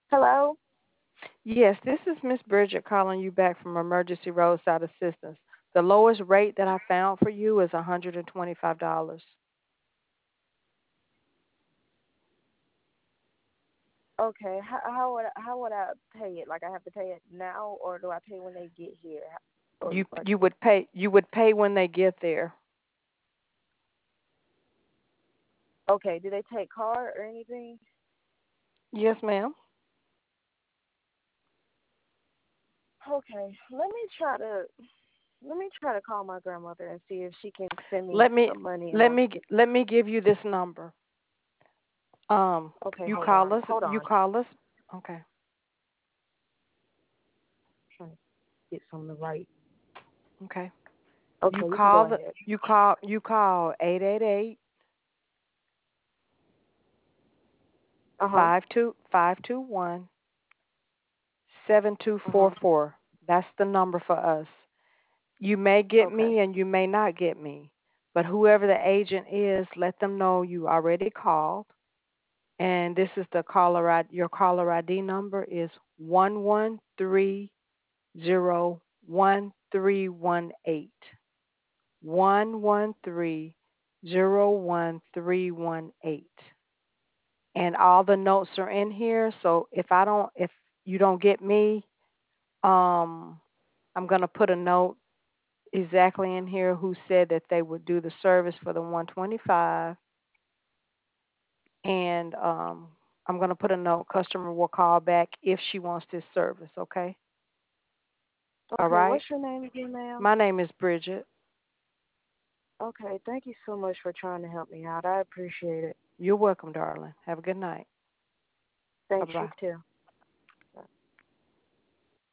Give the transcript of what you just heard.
Hello? Yes, this is Miss Bridget calling you back from Emergency Roadside Assistance. The lowest rate that I found for you is $125. Okay. How would I pay it? Like I have to pay it now, or do I pay when they get here? You Or you would pay when they get there. okay, do they take card or anything? Yes, ma'am. Okay. Let me try to call my grandmother and see if she can send me Let me some money and let I'll me get. let me give you this number. Okay, You hold on. call us. Hold You on. call us. Okay. Trying to get some to write. Okay. Okay, you can go ahead. You call 888 Uh-huh. 521 Uh-huh. 7244. That's the number for us. You may get Okay. me and you may not get me, but whoever the agent is, let them know you already called. And this is your caller ID number is 113011318. 113011318. And all the notes are in here, so if you don't get me, um I'm going to put a note exactly in here who said that they would do the service for the 125, and I'm going to put a note customer will call back if she wants this service, okay? All Okay, right? what's your name again, ma'am? My name is Bridget. Okay, thank you so much for trying to help me out. I appreciate it. You're welcome, darling. Have a good night. Thanks, you Bye-bye. too.